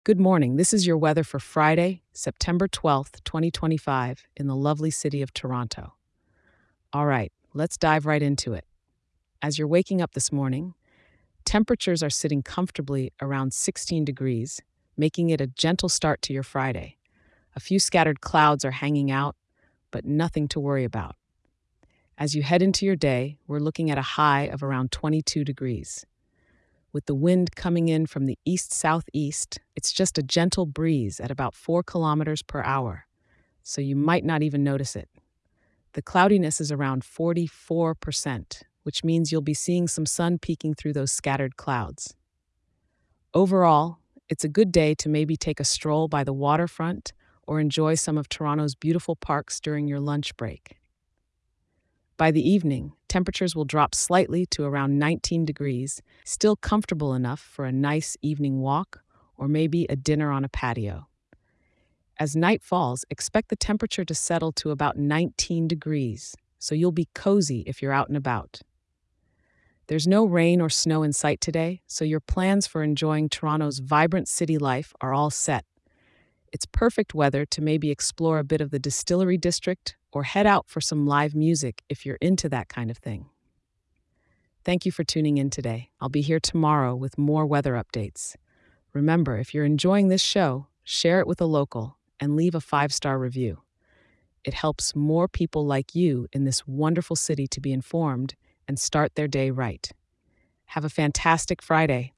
Good morning. This is your weather for Friday, September 12th, 2025, in the lovely city of Toronto. All right, let's dive right into it. As you're waking up this morning, temperatures are sitting comfortably around 16 degrees, making it a gentle start to your Friday. A few scattered clouds are hanging out, but nothing to worry about. As you head into your day, we're looking at a high of around 22 degrees. With the wind coming in from the east southeast, it's just a gentle breeze at about 4 kilometers per hour, so you might not even notice it. The cloudiness is around 44%, which means you'll be seeing some sun peeking through those scattered clouds. Overall, it's a good day to maybe take a stroll by the waterfront or enjoy some of Toronto's beautiful parks during your lunch break. By the evening, temperatures will drop slightly to around 19 degrees, still comfortable enough for a nice evening walk or maybe a dinner on a patio. As night falls, expect the temperature to settle to about 19 degrees, so you'll be cozy if you're out and about. There's no rain or snow in sight today, so your plans for enjoying Toronto's vibrant city life are all set. It's perfect weather to maybe explore a bit of the Distillery District or head out for some live music if you're into that kind of thing. Thank you for tuning in today. I'll be here tomorrow with more weather updates. Remember, if you're enjoying this show, share it with a local and leave a 5-star review. It helps more people like you in this wonderful city to be informed and start their day right. Have a fantastic Friday.